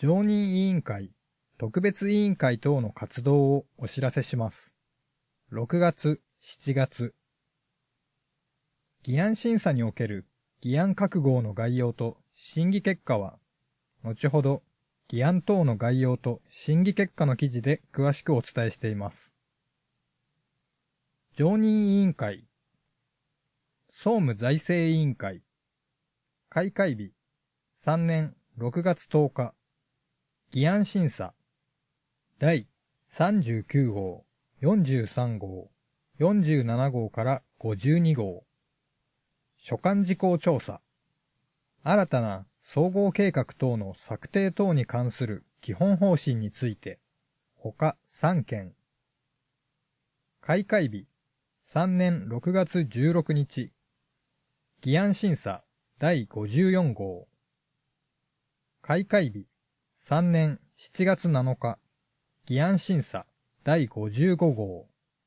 常任委員会、特別委員会等の活動をお知らせします。6月、7月。議案審査における議案各号の概要と審議結果は、後ほど議案等の概要と審議結果の記事で詳しくお伝えしています。常任委員会、総務財政委員会、開会日、3年6月10日、議案審査、第39号、43号、47号から52号、所管事項調査、新たな総合計画等の策定等に関する基本方針について、他3件、開会日、3年6月16日、議案審査第54号、開会日、3年7月7日、議案審査第55号、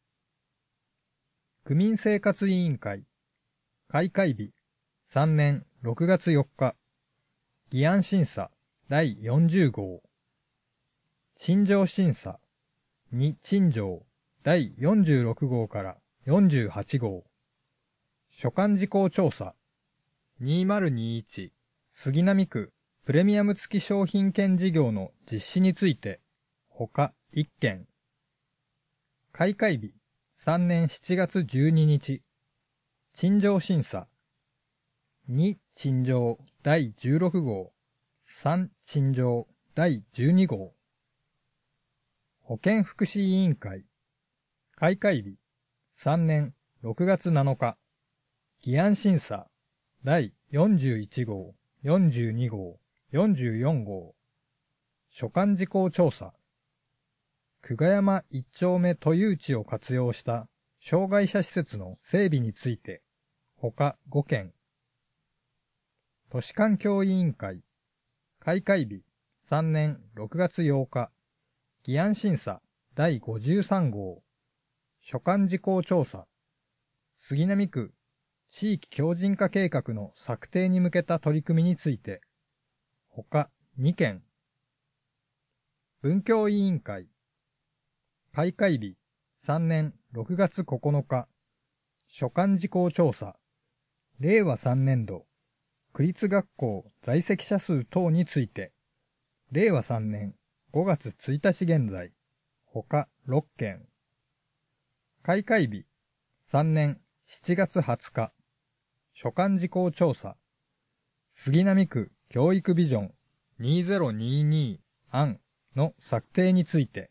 区民生活委員会、開会日、3年6月4日、議案審査第40号、陳情審査、2陳情第46号から48号、所管事項調査、2021杉並区プレミアム付き商品券事業の実施について、他1件。開会日、3年7月12日、陳情審査、2陳情第16号、3陳情第12号、保健福祉委員会、開会日、3年6月7日、議案審査、第41号、42号、44号、所管事項調査、久我山一丁目都有地を活用した障害者施設の整備について、他5件、都市環境委員会、開会日、3年6月8日、議案審査第53号、所管事項調査、杉並区地域強靭化計画の策定に向けた取り組みについて、他2件、文教委員会、開会日、3年6月9日、所管事項調査、令和3年度、区立学校在籍者数等について、令和3年5月1日現在、他6件。開会日、3年7月20日、所管事項調査、杉並区教育ビジョン2022案の策定について、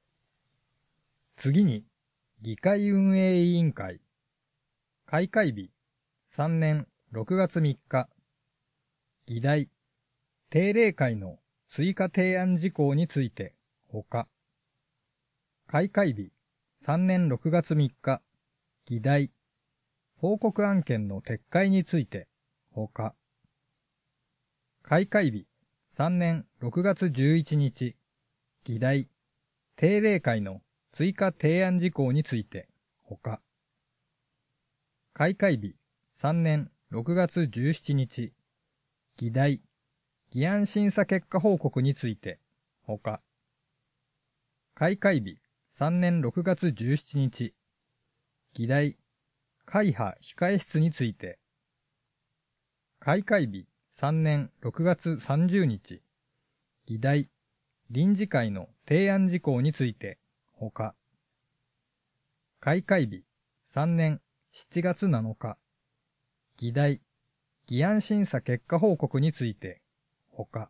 次に、議会運営委員会、開会日、3年6月3日、議題、定例会の追加提案事項について、他。開会日、3年6月3日、議題、報告案件の撤回について、他。開会日、3年6月11日、議題、定例会の追加提案事項について、他。開会日、3年6月17日、議題、議案審査結果報告について、他。開会日、3年6月17日、議題、会派控室について。開会日、3年6月30日、議題、臨時会の提案事項について、他。開会日、3年7月7日、議題、議案審査結果報告について、他。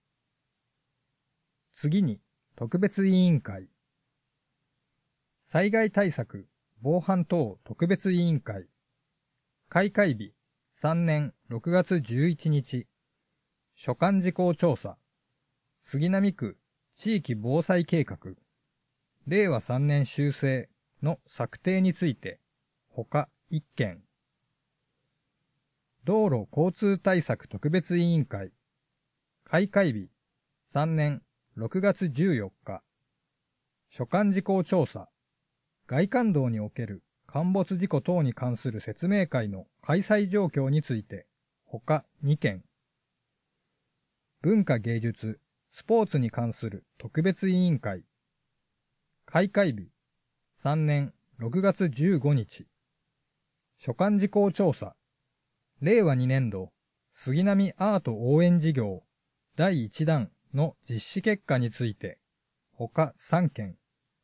次に、特別委員会。災害対策、防犯等特別委員会。開会日、3年6月11日、所管事項調査、杉並区地域防災計画、令和3年修正の策定について、他1件。道路交通対策特別委員会、開会日、3年6月14日、所管事項調査、外環道における陥没事故等に関する説明会の開催状況について、他2件。文化芸術スポーツに関する特別委員会。開会日、3年6月15日。所管事項調査。令和2年度、杉並アート応援事業第1弾の実施結果について、他3件。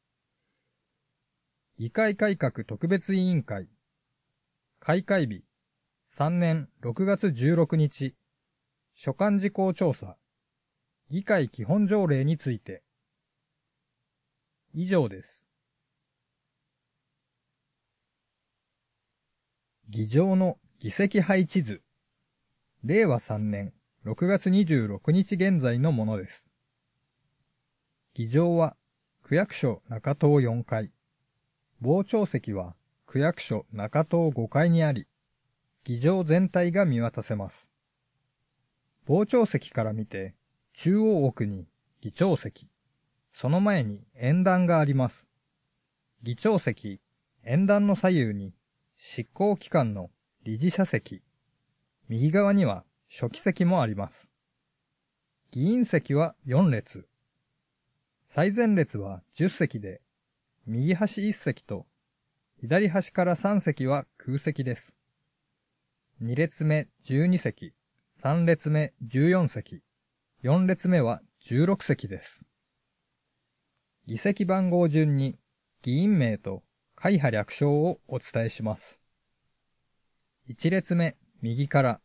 議会改革特別委員会。開会日、3年6月16日。所管事項調査。議会基本条例について。以上です。議場の議席配置図。令和3年6月26日現在のものです。議場は区役所中棟4階。傍聴席は区役所中棟5階にあり、議場全体が見渡せます。傍聴席から見て、中央奥に議長席、その前に演壇があります。議長席、演壇の左右に執行機関の理事者席、右側には書記席もあります。議員席は4列。最前列は10席で、右端1席と左端から3席は空席です。2列目12席、3列目14席、4列目は16席です。議席番号順に議員名と会派略称をお伝えします。1列目右から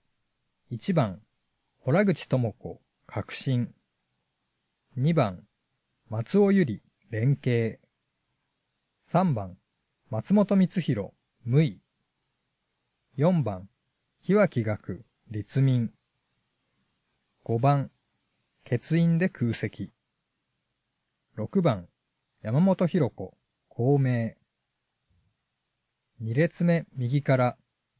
1番洞口智子革新、2番松尾由里連携、3番松本光弘無為、4番日脇学立民、5番欠員で空席、6番山本博子公明、2列目右から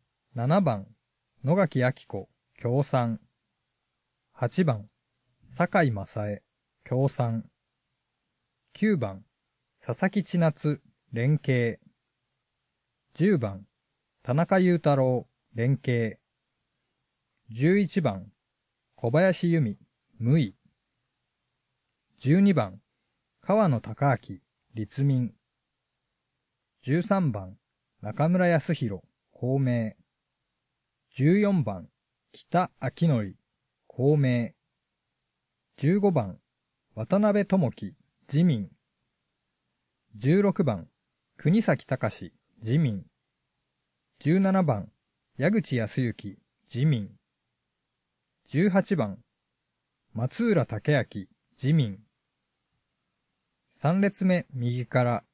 7番野垣明子共産、8番坂井正恵共産、9番佐々木千夏連携、10番田中裕太郎連携、11番小林由美無為、12番川野孝明立民、13番中村康弘公明、14番北昭則公明、15番渡辺智樹自民、16番国崎隆自民、17番矢口康之自民、18番松浦武明自民、3列目右から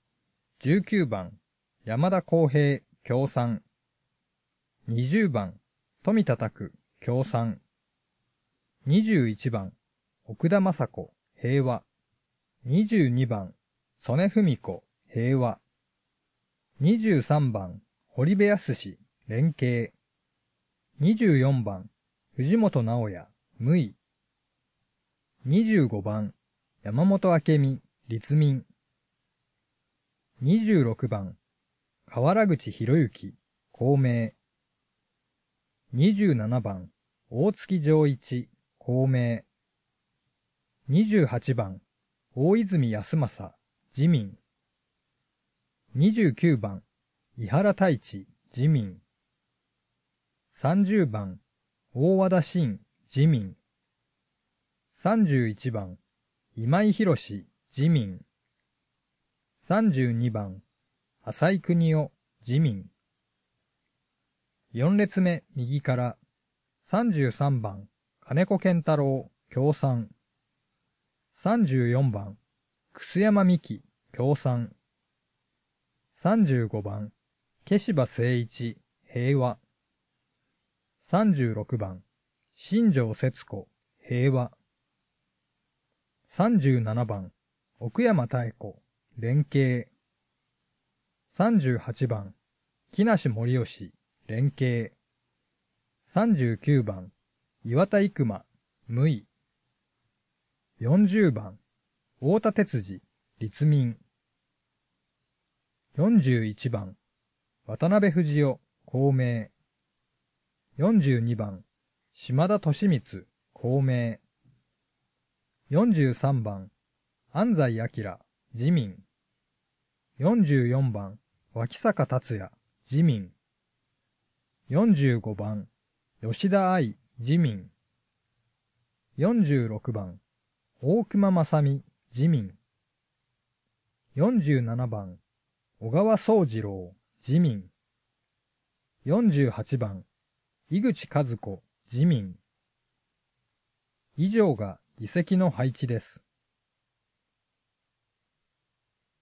19番山田康平共産、20番富田拓共産、21番奥田雅子平和、22番曽根文子平和、23番堀部康連携、24番藤本直也無為、25番山本明美立民、26番河原口博之公明、27番大月丈一公明、28番大泉康政自民、29番井原太一自民、30番大和田伸自民、31番今井博自民、32番浅井邦夫自民、4列目右から33番金子健太郎共産、34番楠山美希共産、35番消柴誠一平和、36番新庄節子平和、37番奥山妙子連携、38番木梨盛吉連携、39番岩田生馬無為、40番太田哲司立民、41番渡辺藤夫公明、42番島田利光公明、 43番、安西明、自民。44番、脇坂達也、自民。45番、吉田愛、自民。46番、大隈正美、自民。47番、小川宗次郎、自民。48番、井口和子、自民。以上が議席の配置です。